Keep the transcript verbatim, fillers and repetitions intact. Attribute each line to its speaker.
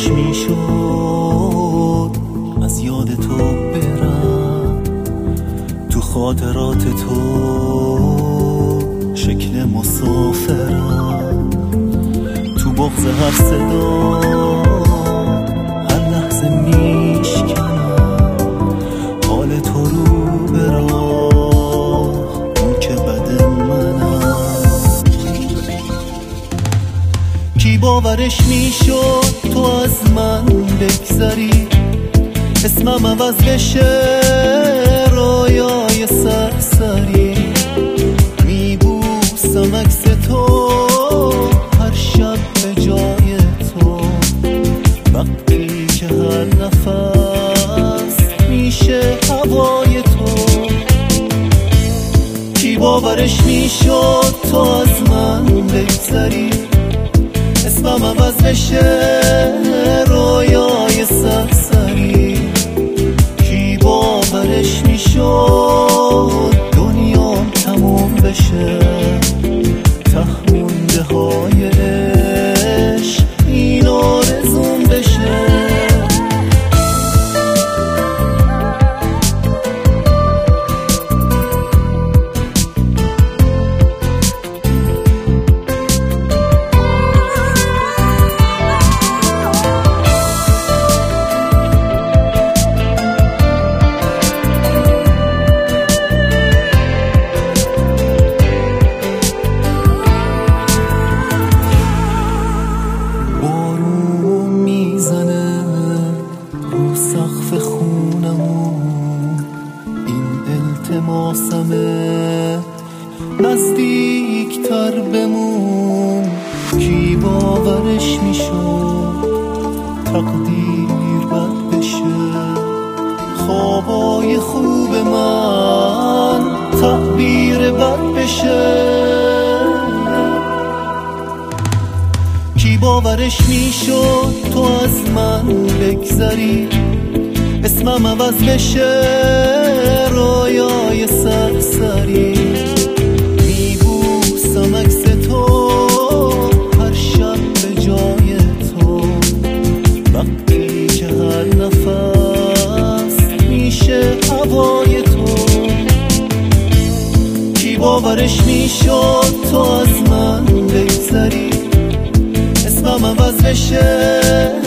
Speaker 1: باورش میشد از یاد تو برم، تو خاطرات تو شکل مسافرم، تو بغض هر صدا هر لحظه میشکنم حال تو رو به راه، اون که بد منم. کی باورش میشد تو از من بگذری، اسمم عوض بشه رویای سرسری، میبوسم عکس تو هر شب به جای تو، وقتی که هر نفس میشه هوای تو. کی باورش میشد تو از من بگذری، اسمم عوض بشه رویای سرسری، کی باورش میشد دنیام تموم بشه، ته مونده های عشق این آرزوم بشه. سقف خونمون این التماسمه نزدیکتر بمون، کی باورش میشد تقدیر بد بشه، خوابای خوب من تعبیر بد بشه. کی باورش میشد تو از من بگذری، اسمم عوض بشه رویای سرسری، میبوسم عکس تو هر شب به جای تو، وقتی که هر نفس میشه هوای تو. کی باورش میشد تو از من بگذری، اسمم عوض بشه